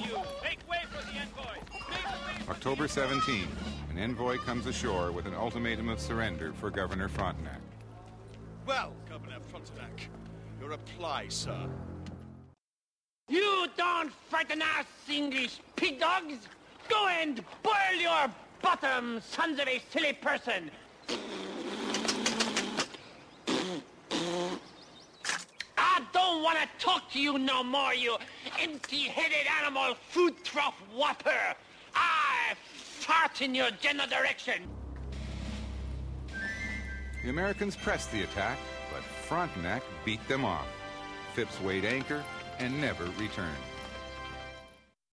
you! Make way for the envoy! Make way for October 17, an envoy comes ashore with an ultimatum of surrender for Governor Frontenac. Well, Governor Frontenac, your reply, sir. You don't frighten us, English pig dogs! Go and boil your bottom, sons of a silly person! I don't want to talk to you no more, you empty-headed animal food trough whopper! I fart in your general direction! The Americans pressed the attack, but Frontenac beat them off. Phipps weighed anchor and never returned.